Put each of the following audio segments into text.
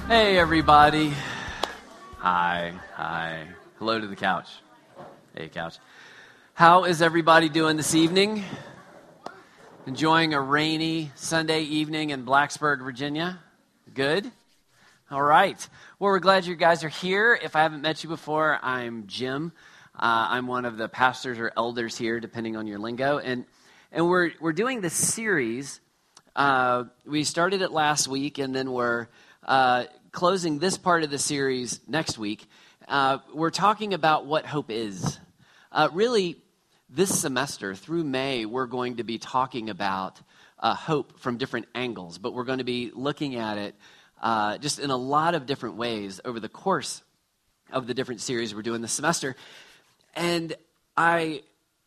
Hey, everybody. Hi. Hello to the couch. Hey, couch. How is everybody doing this evening? Enjoying a rainy Sunday evening in Blacksburg, Virginia? Good? All right. Well, we're glad you guys are here. If I haven't met you before, I'm Jim. I'm one of the pastors or elders here, depending on your lingo. And we're doing this series. We started it last week, and then we're closing this part of the series next week. We're talking about what hope is. Really, this semester through May, we're going to be talking about hope from different angles, but we're going to be looking at it just in a lot of different ways over the course of the different series we're doing this semester. And I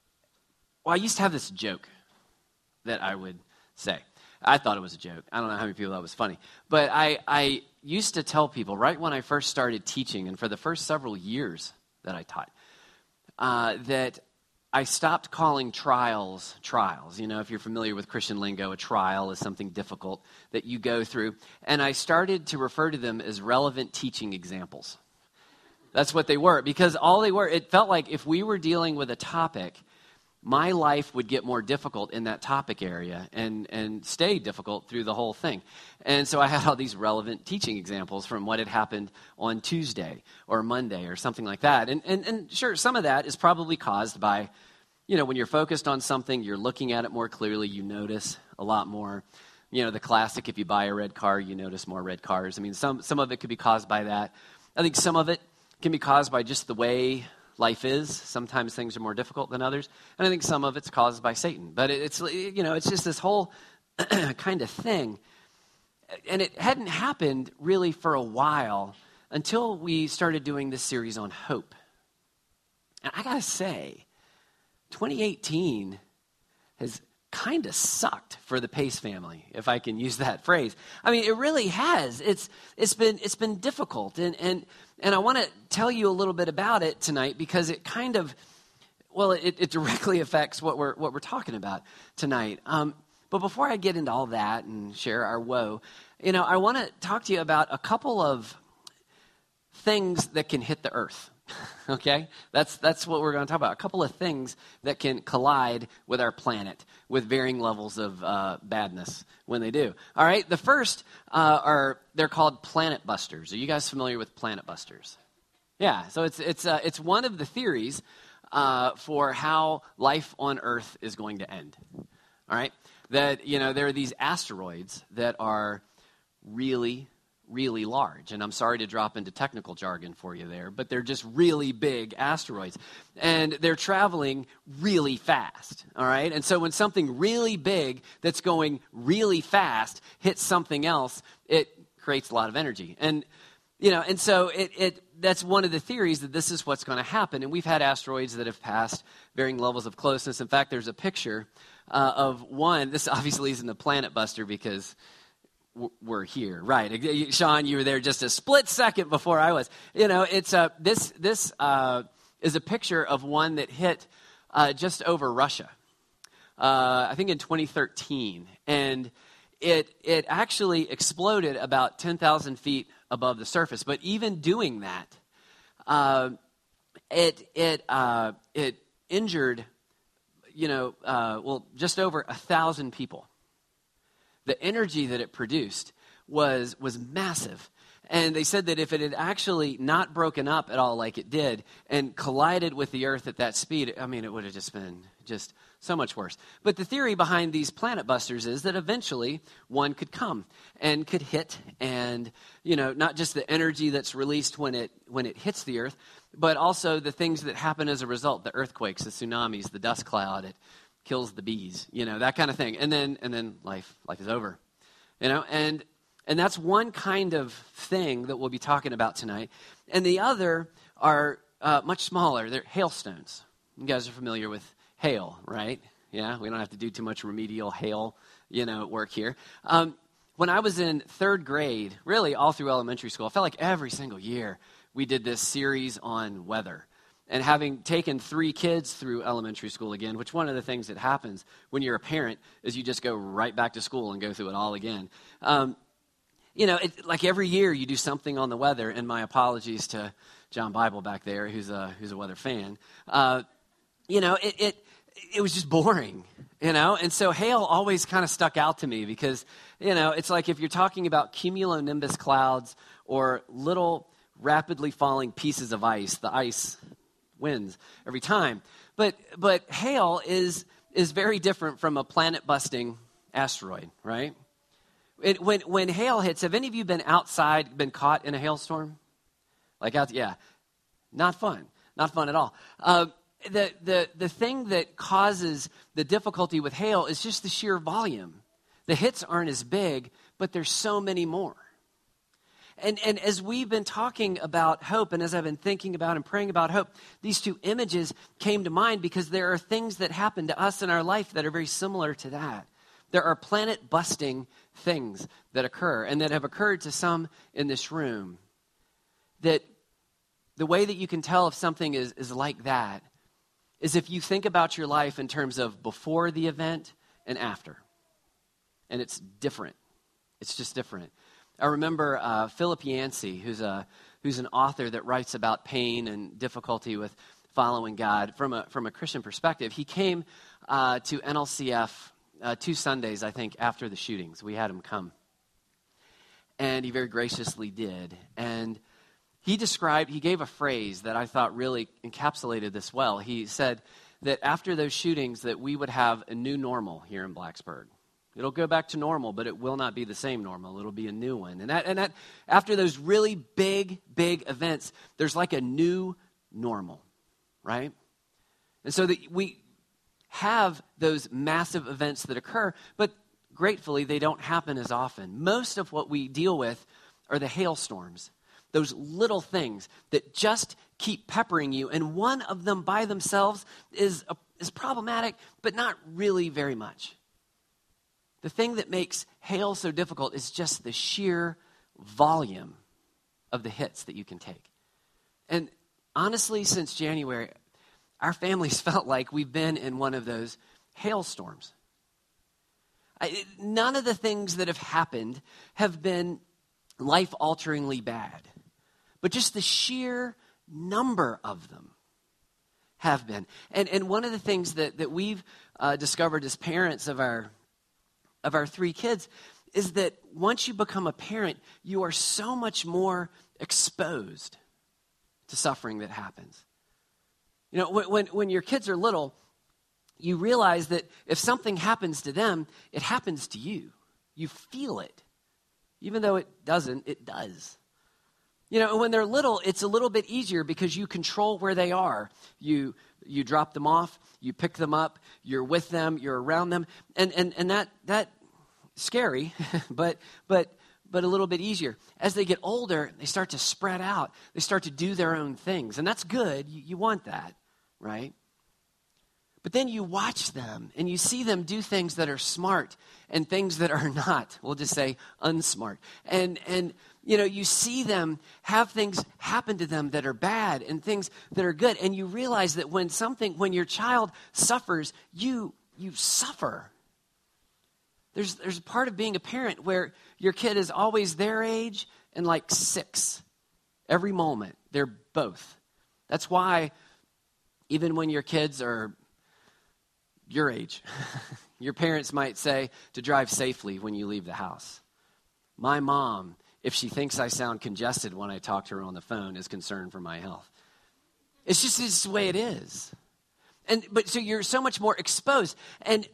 used to have this joke that I would say. I thought it was a joke. I don't know how many people thought it was funny. But I used to tell people right when I first started teaching, and for the first several years that I taught, that I stopped calling trials. You know, if you're familiar with Christian lingo, a trial is something difficult that you go through. And I started to refer to them as relevant teaching examples. That's what they were, because all they were, it felt like if we were dealing with a topic, my life would get more difficult in that topic area and stay difficult through the whole thing. And so I had all these relevant teaching examples from what had happened on Tuesday or Monday or something like that. And sure, some of that is probably caused by, you know, when you're focused on something, you're looking at it more clearly, you notice a lot more. You know, the classic, if you buy a red car, you notice more red cars. I mean, some of it could be caused by that. I think some of it can be caused by just the way life is. Sometimes things are more difficult than others. And I think some of it's caused by Satan. But it's just this whole kind of thing. And it hadn't happened really for a while until we started doing this series on hope. And I got to say, 2018 has kind of sucked for the Pace family, if I can use that phrase. I mean, it really has. It's been difficult. And I want to tell you a little bit about it tonight because it kind of, well, it directly affects what we're talking about tonight. But before I get into all that and share our woe, you know, I want to talk to you about a couple of things that can hit the earth. Okay? That's what we're going to talk about. A couple of things that can collide with our planet with varying levels of badness when they do. All right? The first they're called planet busters. Are you guys familiar with planet busters? Yeah. So it's one of the theories for how life on Earth is going to end. All right? That, you know, there are these asteroids that are really large. And I'm sorry to drop into technical jargon for you there, but they're just really big asteroids. And they're traveling really fast, all right? And so when something really big that's going really fast hits something else, it creates a lot of energy. And, you know, and so that's one of the theories that this is what's going to happen. And we've had asteroids that have passed varying levels of closeness. In fact, there's a picture of one. This obviously isn't a planet buster because we're here, right? Sean, you were there just a split second before I was. You know, it's this is a picture of one that hit just over Russia, I think in 2013, and it actually exploded about 10,000 feet above the surface. But even doing that, it injured, you know, just over 1,000 people. The energy that it produced was massive. And they said that if it had actually not broken up at all like it did and collided with the Earth at that speed, I mean, it would have just been just so much worse. But the theory behind these planet busters is that eventually one could come and could hit and, you know, not just the energy that's released when it hits the Earth, but also the things that happen as a result, the earthquakes, the tsunamis, the dust cloud, it kills the bees, you know, that kind of thing. And then life is over, you know, and that's one kind of thing that we'll be talking about tonight. And the other are much smaller. They're hailstones. You guys are familiar with hail, right? Yeah, we don't have to do too much remedial hail, you know, work here. When I was in third grade, really all through elementary school, I felt like every single year we did this series on weather. And having taken 3 kids through elementary school again, which one of the things that happens when you're a parent is you just go right back to school and go through it all again. like every year you do something on the weather, and my apologies to John Bible back there, who's a weather fan. It was just boring, and so hail always kind of stuck out to me because, it's like if you're talking about cumulonimbus clouds or little rapidly falling pieces of ice, the ice wins every time. But hail is very different from a planet-busting asteroid, right? When hail hits, have any of you been outside, been caught in a hailstorm? Not fun at all. The thing that causes the difficulty with hail is just the sheer volume. The hits aren't as big, but there's so many more. And as we've been talking about hope, and as I've been thinking about and praying about hope, these two images came to mind because there are things that happen to us in our life that are very similar to that. There are planet-busting things that occur and that have occurred to some in this room. That the way that you can tell if something is like that is if you think about your life in terms of before the event and after. And it's different. It's just different. I remember Philip Yancey, who's an author that writes about pain and difficulty with following God from a Christian perspective. He came to NLCF 2 Sundays, I think, after the shootings. We had him come. And he very graciously did. And he gave a phrase that I thought really encapsulated this well. He said that after those shootings that we would have a new normal here in Blacksburg. It'll go back to normal, but it will not be the same normal. It'll be a new one. And that after those really big events, there's like a new normal, right? And so that we have those massive events that occur, but gratefully they don't happen as often. Most of what we deal with are the hailstorms, those little things that just keep peppering you, and one of them by themselves is problematic, but not really very much. The thing that makes hail so difficult is just the sheer volume of the hits that you can take. And honestly, since January, our families felt like we've been in one of those hailstorms. None of the things that have happened have been life-alteringly bad, but just the sheer number of them have been. And one of the things that we've discovered as parents of our 3 kids is that once you become a parent, you are so much more exposed to suffering that happens. When your kids are little, you realize that if something happens to them, it happens to you. You feel it. Even though it doesn't, it does. When they're little, it's a little bit easier because you control where they are. You drop them off, you pick them up, you're with them, you're around them, and that scary, but a little bit easier. As they get older, they start to spread out. They start to do their own things, and that's good. You want that, right? But then you watch them, and you see them do things that are smart and things that are not. We'll just say unsmart. And you see them have things happen to them that are bad and things that are good. And you realize that when your child suffers, you suffer. There's a part of being a parent where your kid is always their age and like 6. Every moment, they're both. That's why even when your kids are your age, your parents might say to drive safely when you leave the house. My mom, if she thinks I sound congested when I talk to her on the phone, is concerned for my health. It's just the way it is. But so you're so much more exposed. And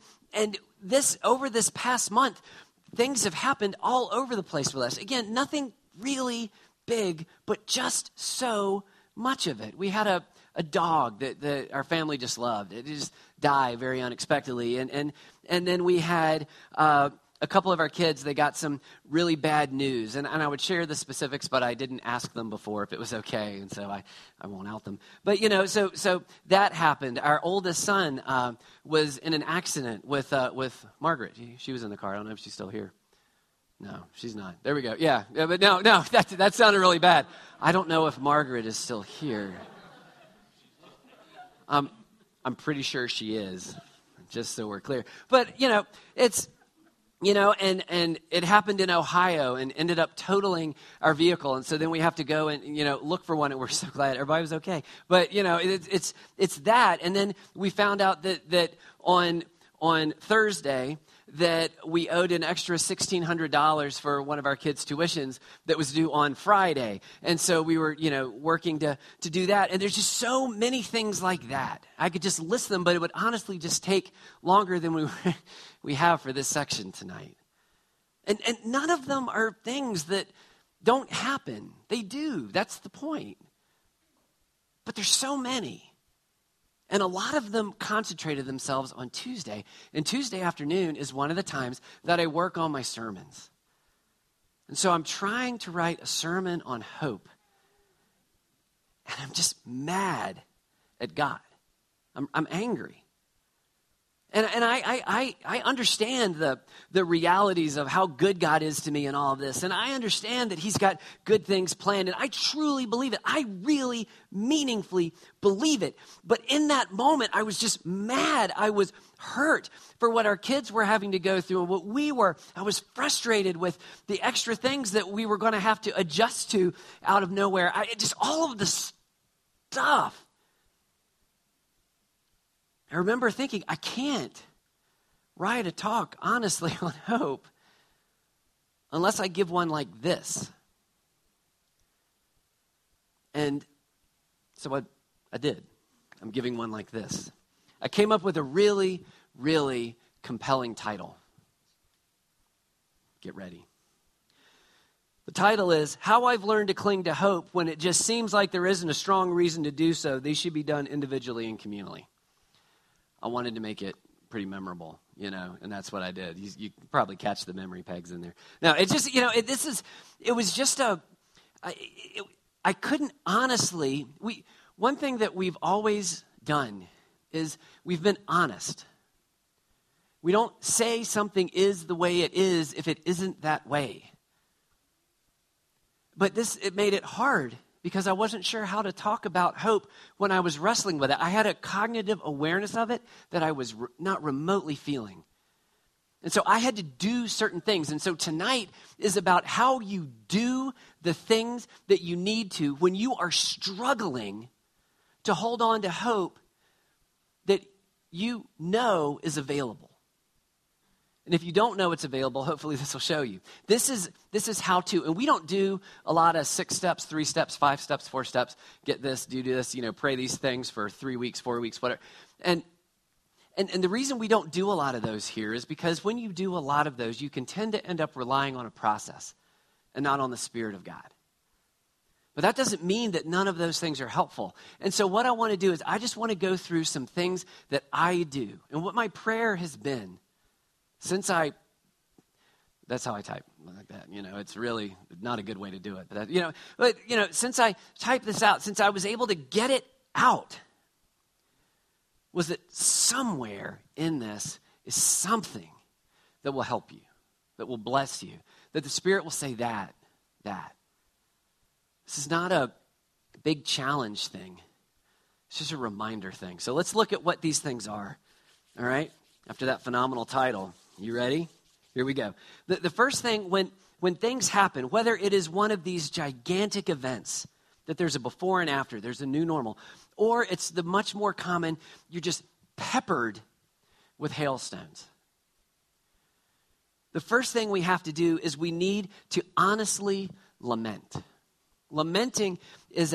over this past month, things have happened all over the place with us. Again, nothing really big, but just so much of it. We had a dog that our family just loved. It just died very unexpectedly. And then we had a couple of our kids, they got some really bad news. And I would share the specifics, but I didn't ask them before if it was okay, and so I won't out them. But, so that happened. Our oldest son was in an accident with Margaret. She was in the car. I don't know if she's still here. No, she's not. There we go. Yeah, but no, that sounded really bad. I don't know if Margaret is still here. I'm pretty sure she is, just so we're clear. But, And it happened in Ohio and ended up totaling our vehicle. And so then we have to go and, look for one. And we're so glad everybody was okay. But, it's that. And then we found out that on Thursday that we owed an extra $1,600 for one of our kids' tuitions that was due on Friday. And so we were, working to do that. And there's just so many things like that. I could just list them, but it would honestly just take longer than we have for this section tonight. And none of them are things that don't happen. They do. That's the point. But there's so many. And a lot of them concentrated themselves on Tuesday. And Tuesday afternoon is one of the times that I work on my sermons. And so I'm trying to write a sermon on hope. And I'm just mad at God. I'm angry. And I understand the realities of how good God is to me and all of this. And I understand that he's got good things planned. And I truly believe it. I really meaningfully believe it. But in that moment, I was just mad. I was hurt for what our kids were having to go through and what we were. I was frustrated with the extra things that we were going to have to adjust to out of nowhere. Just all of the stuff. I remember thinking, I can't write a talk, honestly, on hope unless I give one like this. And so I did. I'm giving one like this. I came up with a really, really compelling title. Get ready. The title is, How I've Learned to Cling to Hope When It Just Seems Like There Isn't a Strong Reason to Do So. These should be done individually and communally. I wanted to make it pretty memorable, and that's what I did. You probably catch the memory pegs in there. Now, it's just, I couldn't honestly, one thing that we've always done is we've been honest. We don't say something is the way it is if it isn't that way. But it made it hard because I wasn't sure how to talk about hope when I was wrestling with it. I had a cognitive awareness of it that I was not remotely feeling. And so I had to do certain things. And so tonight is about how you do the things that you need to when you are struggling to hold on to hope that you know is available. And if you don't know it's available, hopefully this will show you. This is how to, and we don't do a lot of 6 steps, 3 steps, 5 steps, 4 steps, get this, do this, pray these things for 3 weeks, 4 weeks, whatever. And the reason we don't do a lot of those here is because when you do a lot of those, you can tend to end up relying on a process and not on the Spirit of God. But that doesn't mean that none of those things are helpful. And so what I want to do is I just want to go through some things that I do. And what my prayer has been that's how I type like that. It's really not a good way to do it. But since I typed this out, since I was able to get it out, was that somewhere in this is something that will help you, that will bless you, that the Spirit will say that. This is not a big challenge thing. It's just a reminder thing. So let's look at what these things are, all right? After that phenomenal title. You ready? Here we go. The first thing, when things happen, whether it is one of these gigantic events, that there's a before and after, there's a new normal, or it's the much more common, you're just peppered with hailstones. The first thing we have to do is we need to honestly lament. Lamenting is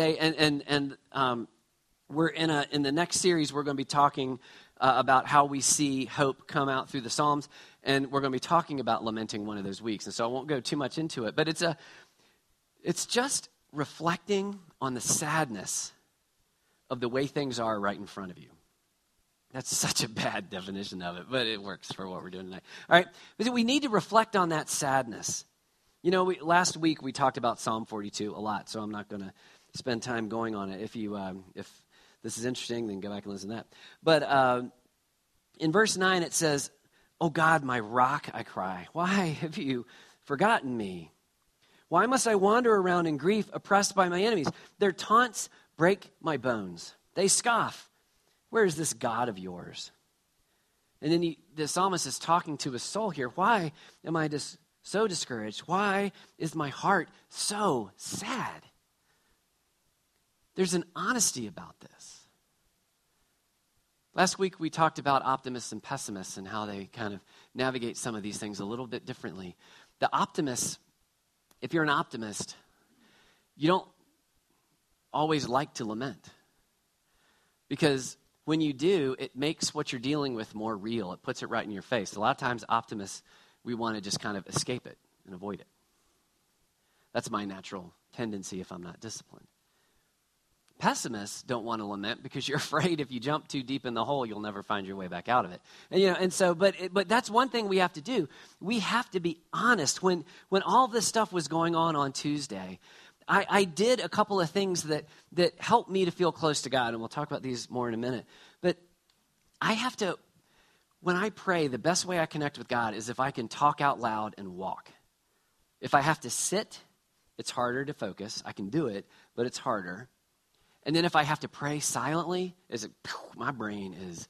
we're in the next series, we're going to be talking about how we see hope come out through the Psalms, and we're going to be talking about lamenting one of those weeks. And so I won't go too much into it, but it's just reflecting on the sadness of the way things are right in front of you. That's such a bad definition of it, but it works for what we're doing tonight. All right, but we need to reflect on that sadness. Last week we talked about Psalm 42 a lot, so I'm not going to spend time going on it. If this is interesting, then go back and listen to that. But in verse 9 it says, "O God, my rock, I cry. Why have you forgotten me? Why must I wander around in grief, oppressed by my enemies? Their taunts break my bones. They scoff. Where is this God of yours?" And then the psalmist is talking to his soul here. Why am I so discouraged? Why is my heart so sad? There's an honesty about this. Last week we talked about optimists and pessimists and how they kind of navigate some of these things a little bit differently. The optimist, if you're an optimist, you don't always like to lament. Because when you do, it makes what you're dealing with more real. It puts it right in your face. A lot of times optimists, we want to just kind of escape it and avoid it. That's my natural tendency if I'm not disciplined. Pessimists don't want to lament because you're afraid if you jump too deep in the hole, you'll never find your way back out of it. But that's one thing we have to do. We have to be honest. When all this stuff was going on Tuesday, I did a couple of things that helped me to feel close to God, and we'll talk about these more in a minute. But I have to, when I pray, the best way I connect with God is if I can talk out loud and walk. If I have to sit, it's harder to focus. I can do it, but it's harder. And then if I have to pray silently, my brain is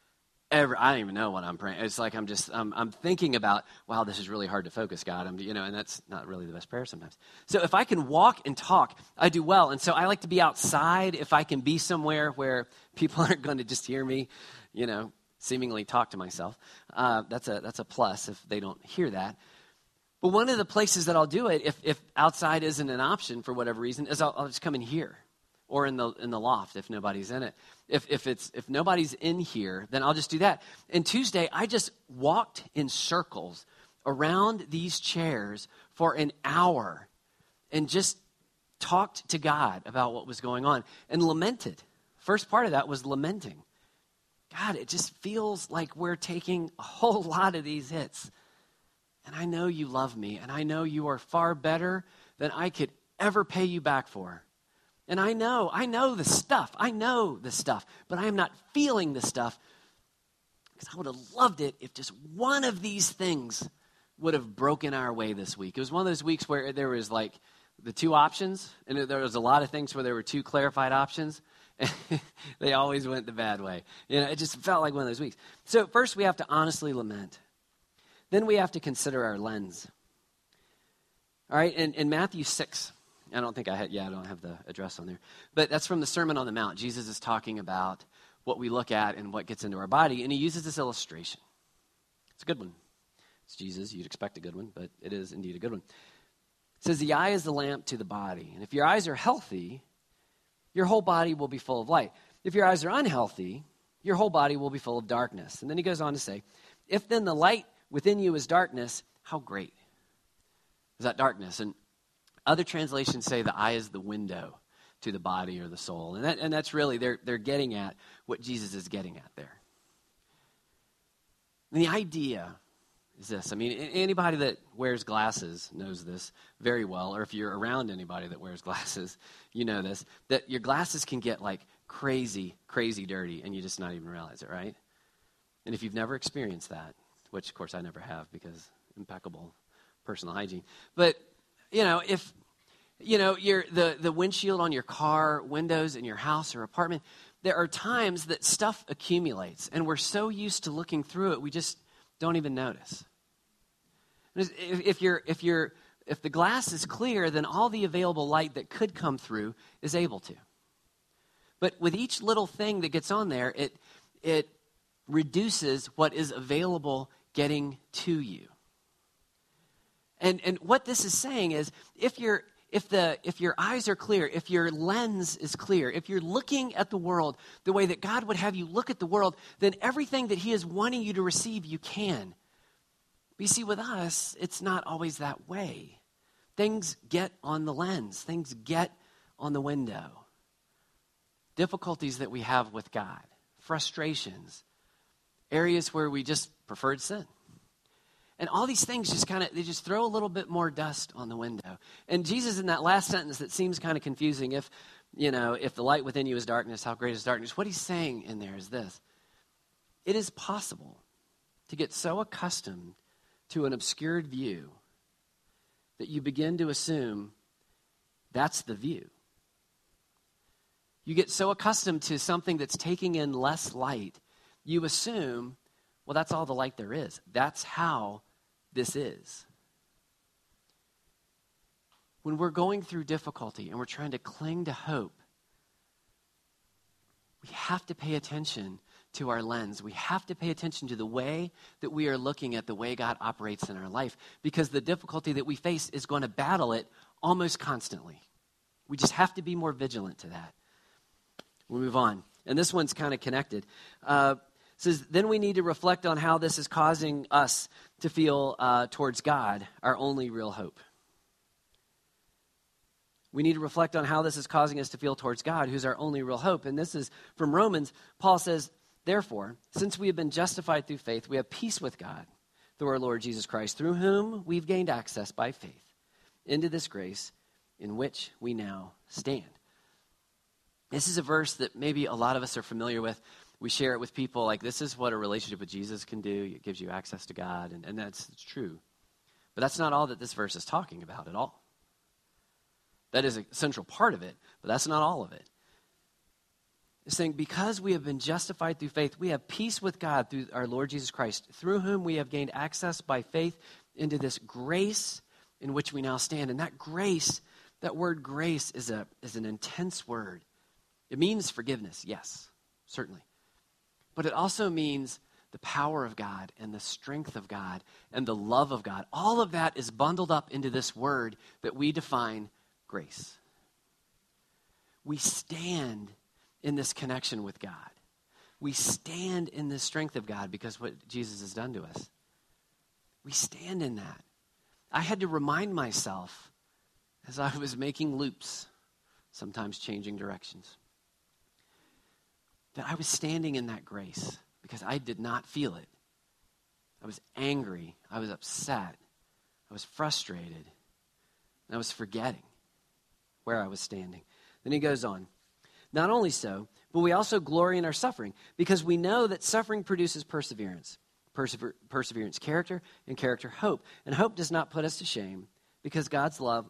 I don't even know what I'm praying. It's like I'm thinking about, wow, this is really hard to focus, God. And that's not really the best prayer sometimes. So if I can walk and talk, I do well. And so I like to be outside if I can be somewhere where people aren't going to just hear me, seemingly talk to myself. That's a plus if they don't hear that. But one of the places that I'll do it, if outside isn't an option for whatever reason, is I'll just come in here. Or in the loft if nobody's in it. If nobody's in here, then I'll just do that. And Tuesday, I just walked in circles around these chairs for an hour and just talked to God about what was going on and lamented. First part of that was lamenting. God, it just feels like we're taking a whole lot of these hits. And I know you love me, and I know you are far better than I could ever pay you back for. And I know the stuff. I know the stuff. But I am not feeling the stuff because I would have loved it if just one of these things would have broken our way this week. It was one of those weeks where there was like the two options, and there was a lot of things where there were two clarified options. And they always went the bad way. It just felt like one of those weeks. So first we have to honestly lament. Then we have to consider our lens. All right, in Matthew 6, I don't have the address on there. But that's from the Sermon on the Mount. Jesus is talking about what we look at and what gets into our body, and he uses this illustration. It's a good one. It's Jesus. You'd expect a good one, but it is indeed a good one. It says, the eye is the lamp to the body. And if your eyes are healthy, your whole body will be full of light. If your eyes are unhealthy, your whole body will be full of darkness. And then he goes on to say, if then the light within you is darkness, how great is that darkness? And other translations say the eye is the window to the body or the soul. And that's really, they're getting at what Jesus is getting at there. And the idea is this. Anybody that wears glasses knows this very well, or if you're around anybody that wears glasses, you know this, that your glasses can get like crazy, crazy dirty, and you just not even realize it, right? And if you've never experienced that, which of course I never have because impeccable personal hygiene, but if you're the windshield on your car, windows in your house or apartment, there are times that stuff accumulates, and we're so used to looking through it, we just don't even notice. If the glass is clear, then all the available light that could come through is able to. But with each little thing that gets on there, it reduces what is available getting to you. And what this is saying is, if your eyes are clear, if your lens is clear, if you're looking at the world the way that God would have you look at the world, then everything that he is wanting you to receive, you can. But you see, with us, it's not always that way. Things get on the lens. Things get on the window. Difficulties that we have with God, frustrations, areas where we just preferred sin. And all these things they just throw a little bit more dust on the window. And Jesus, in that last sentence that seems kind of confusing, if the light within you is darkness, how great is darkness? What he's saying in there is this. It is possible to get so accustomed to an obscured view that you begin to assume that's the view. You get so accustomed to something that's taking in less light, you assume Well, that's all the light there is. That's how this is. When we're going through difficulty and we're trying to cling to hope, we have to pay attention to our lens. We have to pay attention to the way that we are looking at the way God operates in our life, because the difficulty that we face is going to battle it almost constantly. We just have to be more vigilant to that. We'll move on. And this one's kind of connected. It says, then we need to reflect on how this is causing us to feel towards God, our only real hope. We need to reflect on how this is causing us to feel towards God, who's our only real hope. And this is from Romans. Paul says, therefore, since we have been justified through faith, we have peace with God through our Lord Jesus Christ, through whom we've gained access by faith into this grace in which we now stand. This is a verse that maybe a lot of us are familiar with. We share it with people like, this is what a relationship with Jesus can do. It gives you access to God, and that's true. But that's not all that this verse is talking about at all. That is a central part of it, but that's not all of it. It's saying, because we have been justified through faith, we have peace with God through our Lord Jesus Christ, through whom we have gained access by faith into this grace in which we now stand. And that grace, that word grace is an intense word. It means forgiveness, yes, certainly. But it also means the power of God and the strength of God and the love of God. All of that is bundled up into this word that we define grace. We stand in this connection with God. We stand in the strength of God because what Jesus has done to us. We stand in that. I had to remind myself as I was making loops, sometimes changing directions, that I was standing in that grace because I did not feel it. I was angry. I was upset. I was frustrated. And I was forgetting where I was standing. Then he goes on. Not only so, but we also glory in our suffering, because we know that suffering produces perseverance. Perseverance, character, and character, hope. And hope does not put us to shame, because God's love,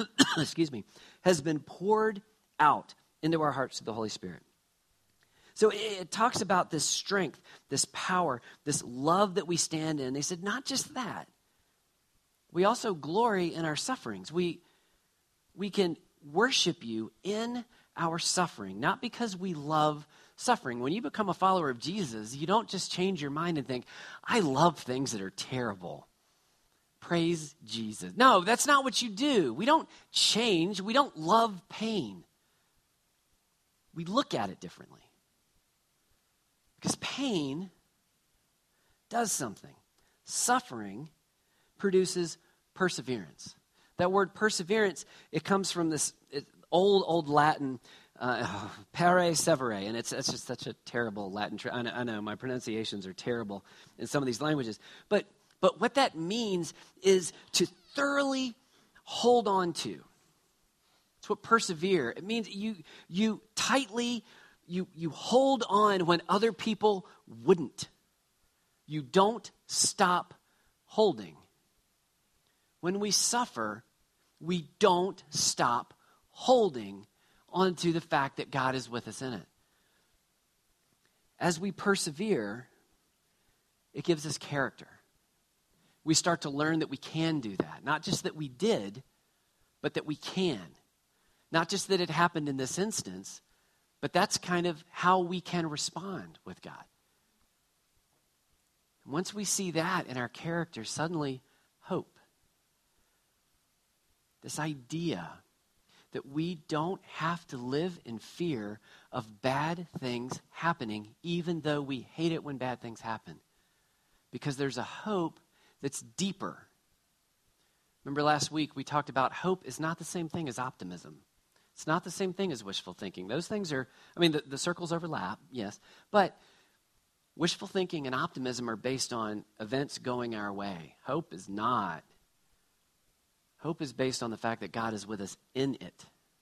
has been poured out into our hearts through the Holy Spirit. So it talks about this strength, this power, this love that we stand in. They said, not just that. We also glory in our sufferings. We can worship you in our suffering, not because we love suffering. When you become a follower of Jesus, you don't just change your mind and think, I love things that are terrible. Praise Jesus. No, that's not what you do. We don't change. We don't love pain. We look at it differently. Because pain does something. Suffering produces perseverance. That word perseverance, it comes from this old Latin, pere severe, and it's just such a terrible Latin. I know my pronunciations are terrible in some of these languages, but what that means is to thoroughly hold on to. It's what persevere. It means you tightly you hold on when other people wouldn't. You don't stop holding. When we suffer, we don't stop holding onto the fact that God is with us in it. As we persevere, it gives us character. We start to learn that we can do that. Not just that we did, but that we can. Not just that it happened in this instance, but that's kind of how we can respond with God. And once we see that in our character, suddenly hope. This idea that we don't have to live in fear of bad things happening, even though we hate it when bad things happen. Because there's a hope that's deeper. Remember last week we talked about hope is not the same thing as optimism. It's not the same thing as wishful thinking. Those things are, the circles overlap, yes. But wishful thinking and optimism are based on events going our way. Hope is not. Hope is based on the fact that God is with us in it.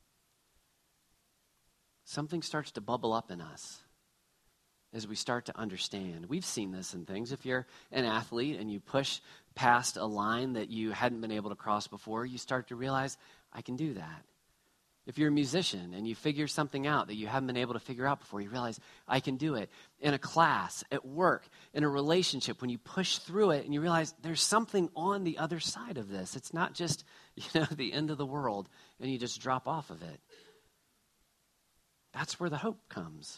Something starts to bubble up in us as we start to understand. We've seen this in things. If you're an athlete and you push past a line that you hadn't been able to cross before, you start to realize, I can do that. If you're a musician and you figure something out that you haven't been able to figure out before, you realize, I can do it. In a class, at work, in a relationship, when you push through it and you realize there's something on the other side of this. It's not just, the end of the world and you just drop off of it. That's where the hope comes.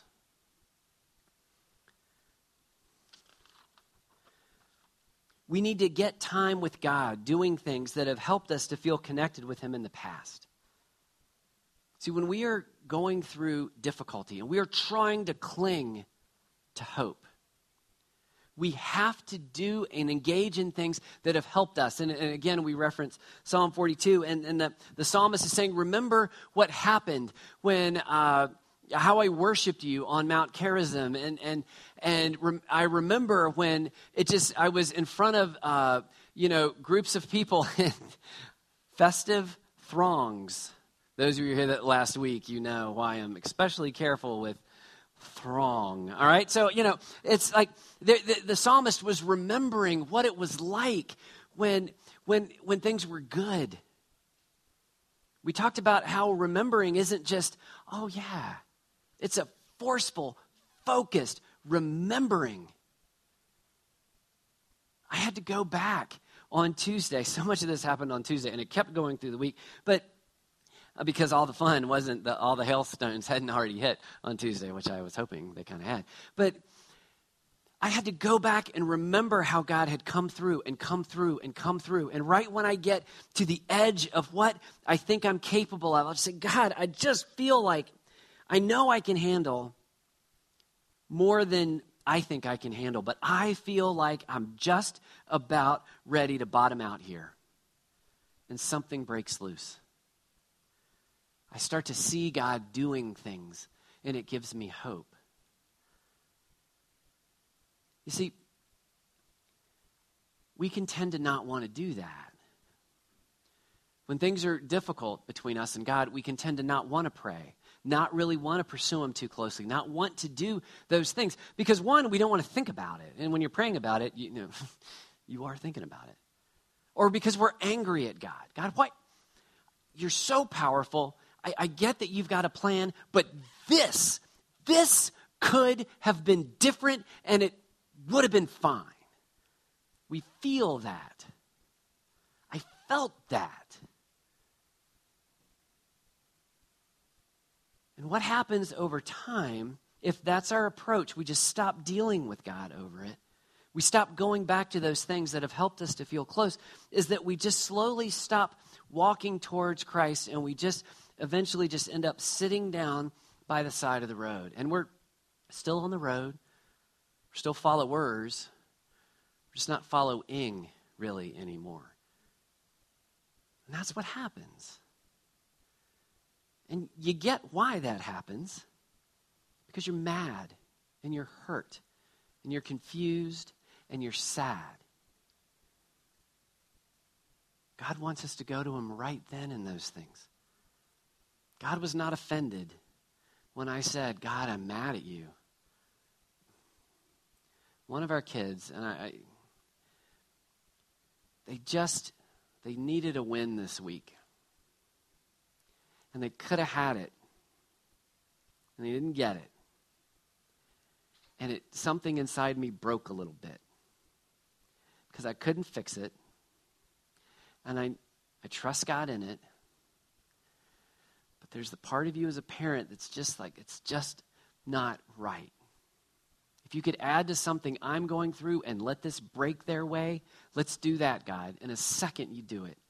We need to get time with God, doing things that have helped us to feel connected with him in the past. See, when we are going through difficulty and we are trying to cling to hope, we have to do and engage in things that have helped us. And again, we reference Psalm 42, and the psalmist is saying, remember what happened when how I worshiped you on Mount Gerizim, I remember when I was in front of groups of people in festive throngs. Those of you who heard that last week, you know why I'm especially careful with throng. All right, so it's like the psalmist was remembering what it was like when things were good. We talked about how remembering isn't just, oh yeah, it's a forceful, focused remembering. I had to go back on Tuesday. So much of this happened on Tuesday, and it kept going through the week, but because all the fun wasn't all the hailstones hadn't already hit on Tuesday, which I was hoping they kind of had. But I had to go back and remember how God had come through and come through and come through. And right when I get to the edge of what I think I'm capable of, I'll just say, God, I just feel like I know I can handle more than I think I can handle, but I feel like I'm just about ready to bottom out here. And something breaks loose. I start to see God doing things, and it gives me hope. You see, we can tend to not want to do that. When things are difficult between us and God, we can tend to not want to pray, not really want to pursue him too closely, not want to do those things. Because one, we don't want to think about it. And when you're praying about it, you are thinking about it. Or because we're angry at God. God, why? You're so powerful. I get that you've got a plan, but this could have been different and it would have been fine. We feel that. I felt that. And what happens over time, if that's our approach, we just stop dealing with God over it. We stop going back to those things that have helped us to feel close, is that we just slowly stop walking towards Christ and we just eventually just end up sitting down by the side of the road. And we're still on the road. We're still followers. We're just not following really anymore. And that's what happens. And you get why that happens. Because you're mad and you're hurt and you're confused and you're sad. God wants us to go to him right then in those things. God was not offended when I said, God, I'm mad at you. One of our kids, and they needed a win this week. And they could have had it. And they didn't get it. And something inside me broke a little bit. Because I couldn't fix it. And I trust God in it. But there's the part of you as a parent that's just like, it's just not right. If you could add to something I'm going through and let this break their way, let's do that, God. In a second, you do it.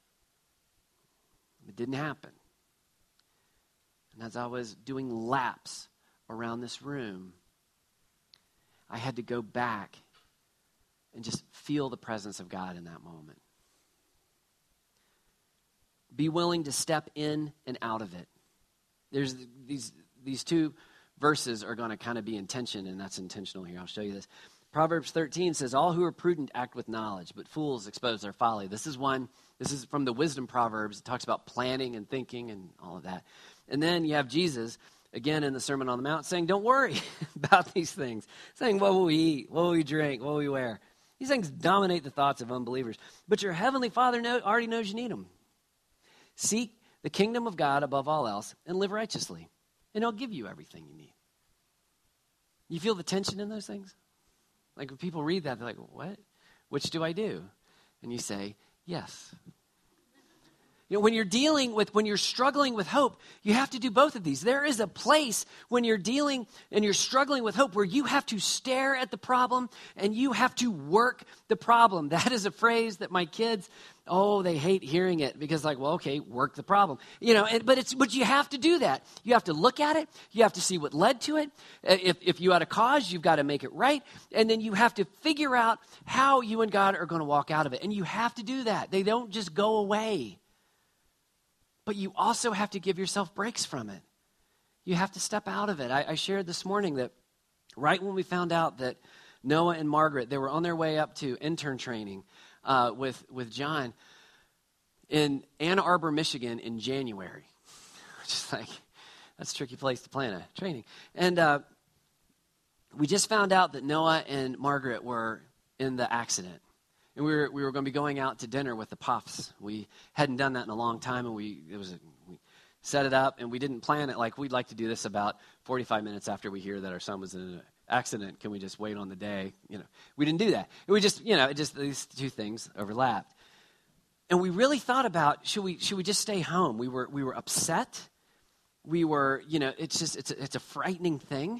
It didn't happen. And as I was doing laps around this room, I had to go back and just feel the presence of God in that moment. Be willing to step in and out of it. There's these two verses are going to kind of be in tension, and that's intentional here. I'll show you this. Proverbs 13 says, all who are prudent act with knowledge, but fools expose their folly. This is from the wisdom Proverbs. It talks about planning and thinking and all of that. And then you have Jesus, again in the Sermon on the Mount, saying, don't worry about these things. Saying, what will we eat? What will we drink? What will we wear? These things dominate the thoughts of unbelievers. But your heavenly Father already knows you need them. Seek the kingdom of God above all else and live righteously, and he'll give you everything you need. You feel the tension in those things? Like when people read that, they're like, what? Which do I do? And you say, yes. You know, when you're struggling with hope, you have to do both of these. There is a place when you're dealing and you're struggling with hope where you have to stare at the problem and you have to work the problem. That is a phrase that my kids, they hate hearing it because like, well, okay, work the problem. You know, but you have to do that. You have to look at it. You have to see what led to it. If you had a cause, you've got to make it right. And then you have to figure out how you and God are going to walk out of it. And you have to do that. They don't just go away. But you also have to give yourself breaks from it. You have to step out of it. I shared this morning that right when we found out that Noah and Margaret, they were on their way up to intern training with John in Ann Arbor, Michigan in January. Just like, that's a tricky place to plan a training. And we just found out that Noah and Margaret were in the accident. And we were going to be going out to dinner with the Puffs. We hadn't done that in a long time, and we set it up, and we didn't plan it like we'd like to do this about 45 minutes after we hear that our son was in an accident. Can we just wait on the day? You know, we didn't do that. We just, these two things overlapped. And we really thought about, should we just stay home? We were upset. We were, it's a frightening thing.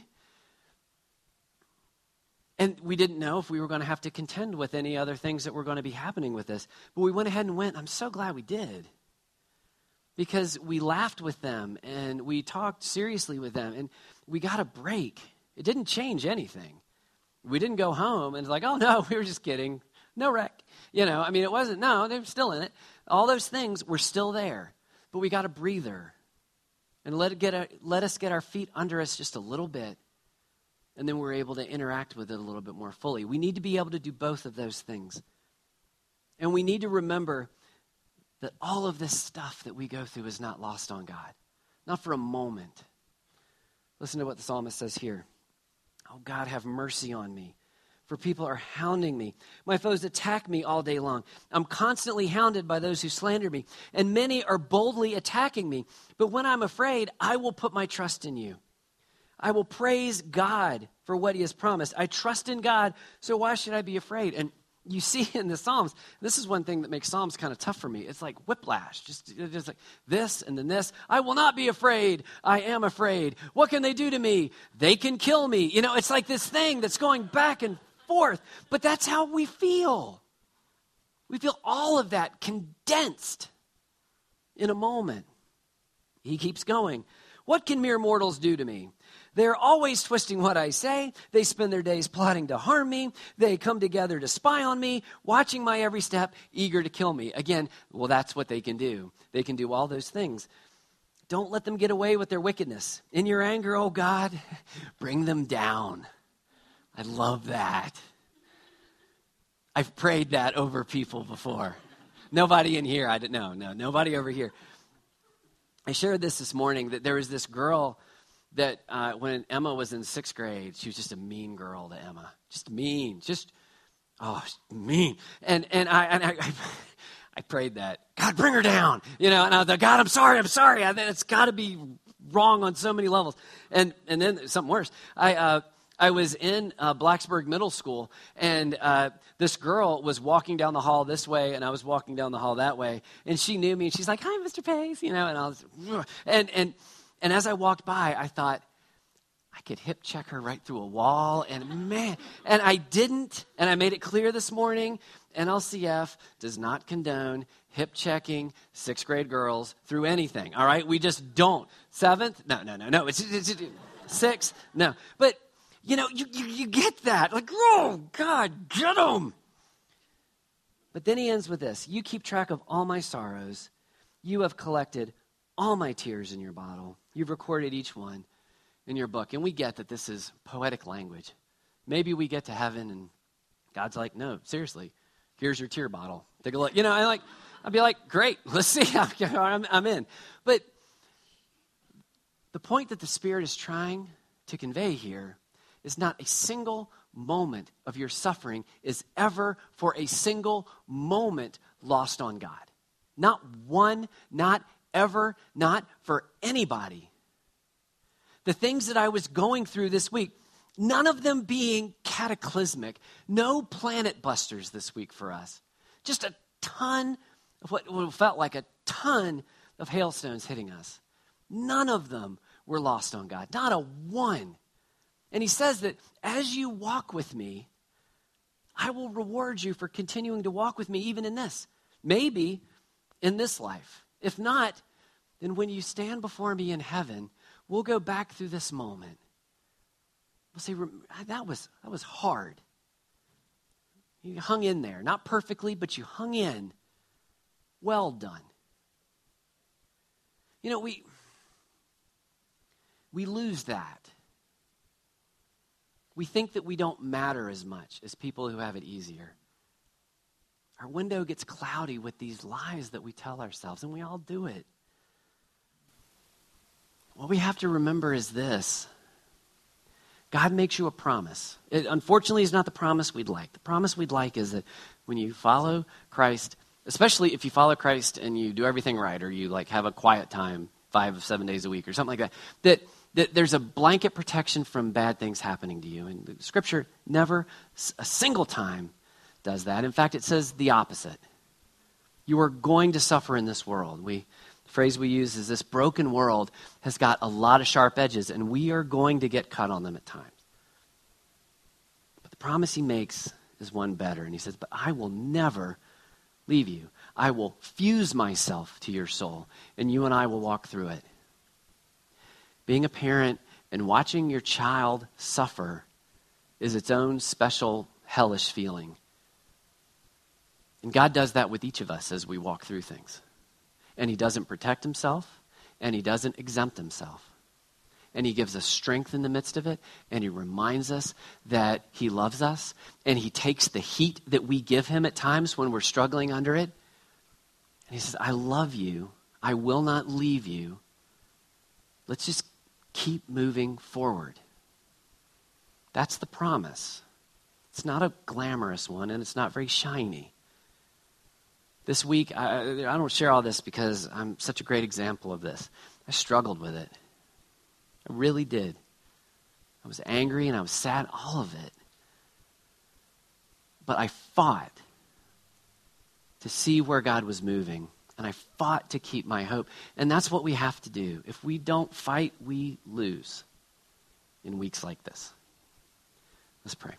And we didn't know if we were going to have to contend with any other things that were going to be happening with this. But we went ahead and went. I'm so glad we did. Because we laughed with them and we talked seriously with them and we got a break. It didn't change anything. We didn't go home and it's like, oh no, we were just kidding. No wreck. It wasn't, no, they were still in it. All those things were still there. But we got a breather. And let us get our feet under us just a little bit. And then we're able to interact with it a little bit more fully. We need to be able to do both of those things. And we need to remember that all of this stuff that we go through is not lost on God. Not for a moment. Listen to what the psalmist says here. Oh, God, have mercy on me, for people are hounding me. My foes attack me all day long. I'm constantly hounded by those who slander me, and many are boldly attacking me. But when I'm afraid, I will put my trust in you. I will praise God for what he has promised. I trust in God, so why should I be afraid? And you see in the Psalms, this is one thing that makes Psalms kind of tough for me. It's like whiplash, just like this and then this. I will not be afraid. I am afraid. What can they do to me? They can kill me. It's like this thing that's going back and forth. But that's how we feel. We feel all of that condensed in a moment. He keeps going. What can mere mortals do to me? They're always twisting what I say. They spend their days plotting to harm me. They come together to spy on me, watching my every step, eager to kill me. Again, well, that's what they can do. They can do all those things. Don't let them get away with their wickedness. In your anger, oh God, bring them down. I love that. I've prayed that over people before. Nobody in here, nobody over here. I shared this morning that there was this girl that when Emma was in 6th grade, she was just a mean girl to Emma. Just mean. Mean. And I prayed that. God, bring her down. And I was like, God, I'm sorry. It's got to be wrong on so many levels. And then something worse. I was in Blacksburg Middle School, and this girl was walking down the hall this way, and I was walking down the hall that way. And she knew me, and she's like, hi, Mr. Pace, and I was, and as I walked by, I thought, I could hip check her right through a wall, and man, and I didn't, and I made it clear this morning, NLCF does not condone hip checking 6th grade girls through anything, all right? We just don't. 7th? No, it's 6th? No. But, you get that. Like, oh, God, get them. But then he ends with this. You keep track of all my sorrows. You have collected all my tears in your bottle. You've recorded each one in your book. And we get that this is poetic language. Maybe we get to heaven and God's like, no, seriously, here's your tear bottle. Take a look. I'd be like, great, let's see. I'm in. But the point that the Spirit is trying to convey here is not a single moment of your suffering is ever for a single moment lost on God. Not one, not ever, not for anybody. The things that I was going through this week, none of them being cataclysmic. No planet busters this week for us. Just a ton of what felt like a ton of hailstones hitting us. None of them were lost on God. Not a one. And he says that as you walk with me, I will reward you for continuing to walk with me even in this. Maybe in this life. If not, then when you stand before me in heaven, we'll go back through this moment. We'll say, that was hard. You hung in there. Not perfectly, but you hung in. Well done. You know, we lose that. We think that we don't matter as much as people who have it easier. Our window gets cloudy with these lies that we tell ourselves, and we all do it. What we have to remember is this. God makes you a promise. It, unfortunately, is not the promise we'd like. The promise we'd like is that when you follow Christ, especially if you follow Christ and you do everything right, or you like have a quiet time 5 of 7 days a week or something like that, that there's a blanket protection from bad things happening to you. And the Scripture never a single time does that. In fact, it says the opposite. You are going to suffer in this world. The phrase we use is this broken world has got a lot of sharp edges, and we are going to get cut on them at times. But the promise he makes is one better. And he says, but I will never leave you. I will fuse myself to your soul, and you and I will walk through it. Being a parent and watching your child suffer is its own special hellish feeling. And God does that with each of us as we walk through things. And he doesn't protect himself, and he doesn't exempt himself. And he gives us strength in the midst of it, and he reminds us that he loves us, and he takes the heat that we give him at times when we're struggling under it, and he says, I love you. I will not leave you. Let's just keep moving forward. That's the promise. It's not a glamorous one, and it's not very shiny. This week, I don't share all this because I'm such a great example of this. I struggled with it. I really did. I was angry and I was sad, all of it. But I fought to see where God was moving, and I fought to keep my hope. And that's what we have to do. If we don't fight, we lose in weeks like this. Let's pray.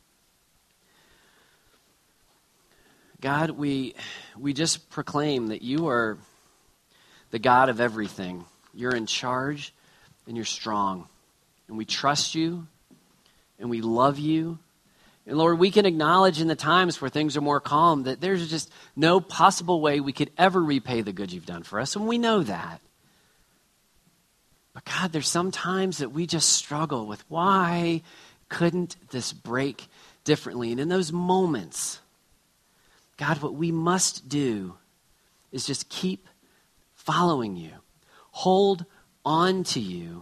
God, we just proclaim that you are the God of everything. You're in charge and you're strong. And we trust you and we love you. And Lord, we can acknowledge in the times where things are more calm that there's just no possible way we could ever repay the good you've done for us. And we know that. But God, there's some times that we just struggle with why couldn't this break differently? And in those moments, God, what we must do is just keep following you. Hold on to you.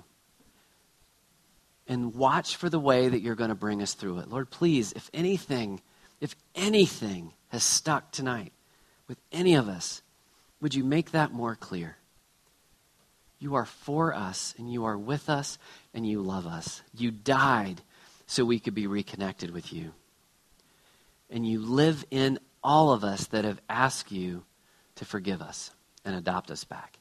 And watch for the way that you're going to bring us through it. Lord, please, if anything has stuck tonight with any of us, would you make that more clear? You are for us, and you are with us, and you love us. You died so we could be reconnected with you. And you live in all of us that have asked you to forgive us and adopt us back.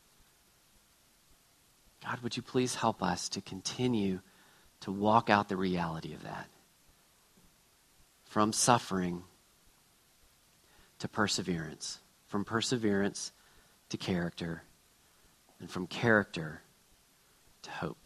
God, would you please help us to continue to walk out the reality of that? From suffering to perseverance, from perseverance to character, and from character to hope.